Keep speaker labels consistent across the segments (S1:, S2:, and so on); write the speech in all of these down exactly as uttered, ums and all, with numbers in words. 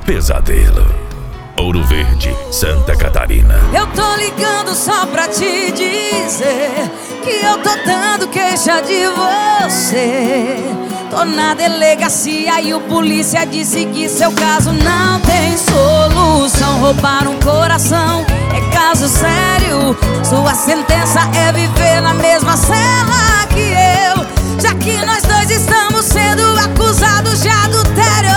S1: Pesadelo. Ouro Verde, Santa Catarina.
S2: Eu tô ligando só pra te dizer que eu tô dando queixa de você. Tô na delegacia e o polícia disse que seu caso não tem solução. Roubar um coração é caso sério. Sua sentença é viver na mesma cela que eu, já que nós dois estamos sendo acusados de adultério.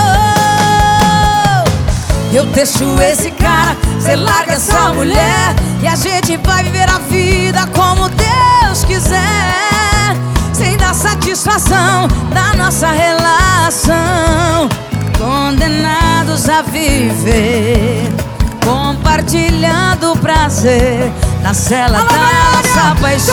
S2: Eu deixo esse cara, cê larga essa mulher e a gente vai viver a vida como Deus quiser, sem dar satisfação da nossa relação. Condenados a viver, compartilhando o prazer na cela da nossa paixão.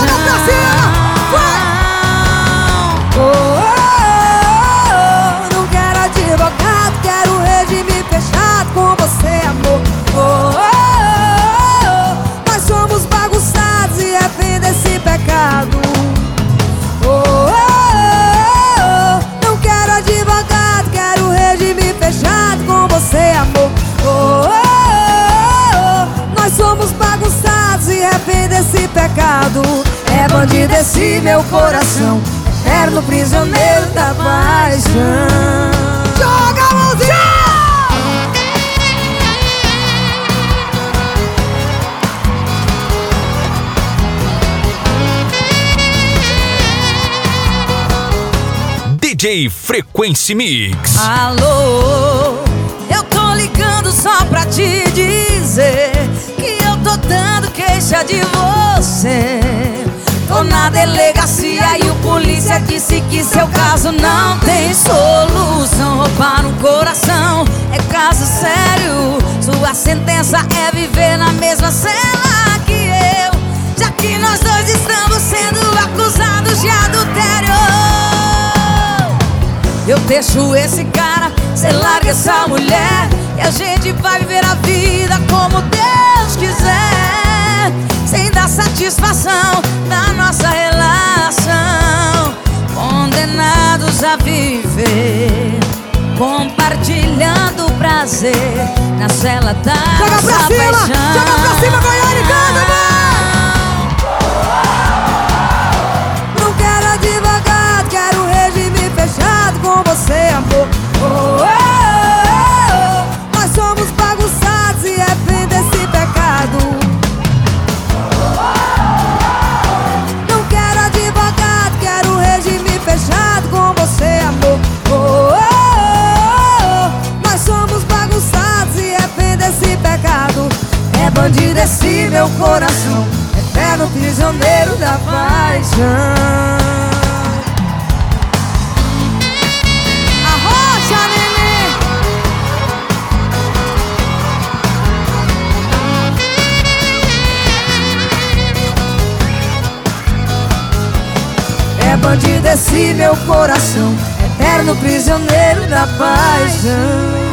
S3: Oh, oh, oh, não quero advogado, quero regime fechado com você, amor. Oh, oh, oh, nós somos bagunçados e refém desse pecado. Oh, oh, oh, não quero advogado, quero regime fechado com você, amor. Oh, oh, oh, nós somos bagunçados e refém desse pecado. É bandido esse meu coração, eterno prisioneiro da paixão. Joga a mãozinha!
S1: D J Frequency Mix.
S2: Alô, eu tô ligando só pra te dizer que eu tô dando queixa de você. Tô na delegacia e o polícia disse que seu caso não tem solução. Roubar um coração é caso sério. Sua sentença é viver na mesma cela que eu, já que nós dois estamos sendo acusados de adultério. Eu deixo esse cara, cê larga essa mulher e a gente vai viver a vida como Deus quiser, sem dar satisfação da nossa relação. Condenados a viver, compartilhando o prazer na cela da
S3: joga
S2: nossa
S3: pra cima,
S2: paixão.
S3: joga pra cima, Goiânia, canta, não quero advogado, quero regime fechado com você, amor. Oh, oh, oh, nós somos bagunçados e refém desse pecado. Não quero advogado, quero regime fechado com você, amor. Oh, oh, oh, nós somos bagunçados e refém desse pecado. É bandido esse meu coração, eterno prisioneiro da paixão. Arrocha, neném! É bandido esse meu coração, eterno prisioneiro da paixão.